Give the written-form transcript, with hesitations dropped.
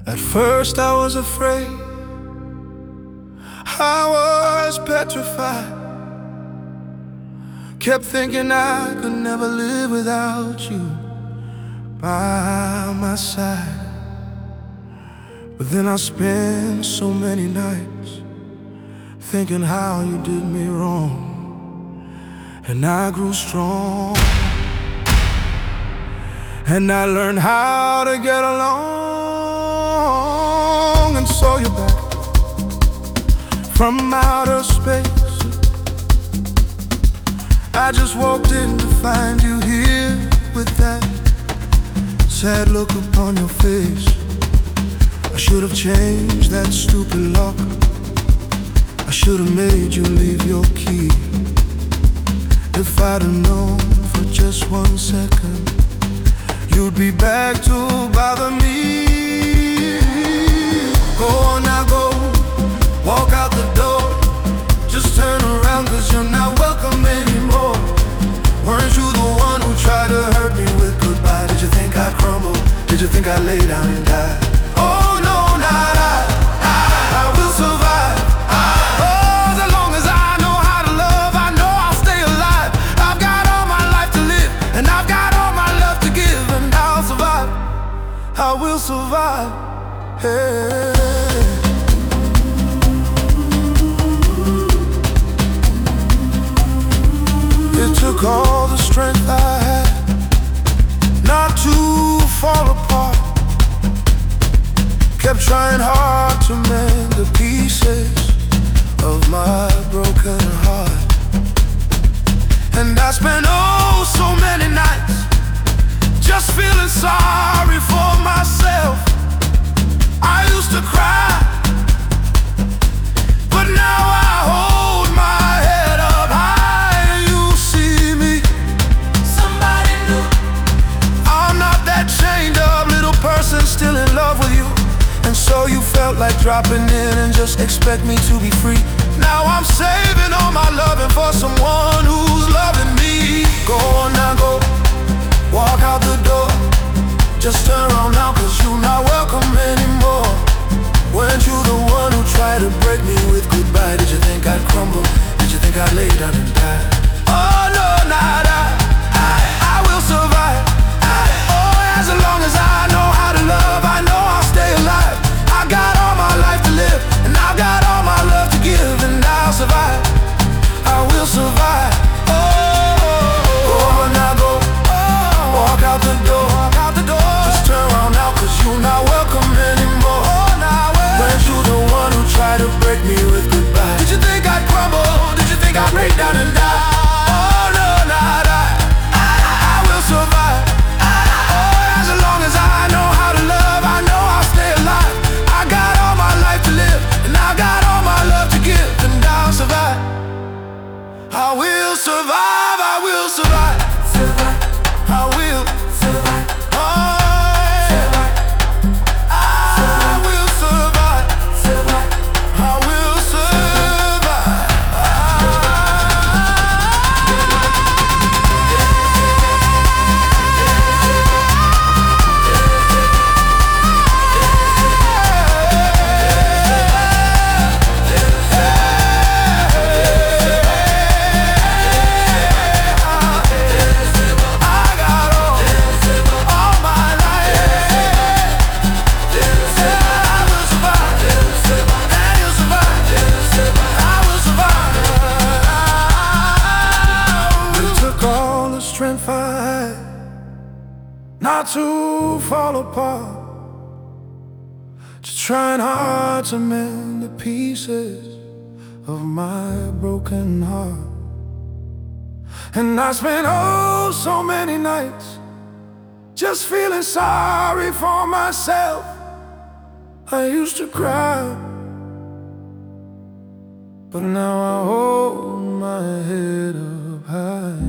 At first I was afraid, I was petrified. Kept thinking I could never live without you by my side. But then I spent so many nights thinking how you did me wrong, and I grew strong, and I learned how to get along. And so you're back from outer space. I just walked in to find you here with that sad look upon your face. I should have changed that stupid lock. I should have made you leave your key. If I'd have known for just 1 second you'd be back to bother me. Go on now, go, walk out the door. Just turn around, 'cause you're not welcome anymore. Weren't you the one who tried to hurt me with goodbye? Did you think I'd crumble? Did you think I'd lay down and die? Oh no, not I will survive. Oh, as long as I know how to love, I know I'll stay alive. I've got all my life to live, and I've got all my love to give, and I'll survive. I will survive. Hey. It took all the strength I had not to fall apart. Kept trying hard to mend the pieces of my broken heart. And I spent so many nights just feeling sorry for myself. I used to cry, but now I hold my head up high. You see me, somebody new. I'm not that chained up little person still in love with you. And so you felt like dropping in and just expect me to be free. Now I'm saving all my loving for someone who's loving me. Go on now, go, walk out the door. Just turn around now, 'cause you're not welcome anymore. Weren't you the one who tried to break me with goodbye? Did you think I'd crumble? Did you think I'd lay down and die? Oh no, not I will survive. Oh, as long as I know how to love, I know I'll stay alive. I got all my life to live, and I've got all my love to give, and I'll survive. I will survive. Oh, now go, walk out the door. Just turn around now, 'cause you're not welcome anymore. Weren't you the one who tried to break me with goodbye? Did you think I'd crumble? Did you think I'd break down and die? Oh no, not I will survive. Oh, as long as I know how to love, I know I'll stay alive. I got all my life to live, and I got all my love to give, and I'll survive. I will survive, I will survive. I will survive. Strength I had not to fall apart, just trying hard to mend the pieces of my broken heart. And I spent so many nights just feeling sorry for myself. I used to cry, but now I hold my head up high.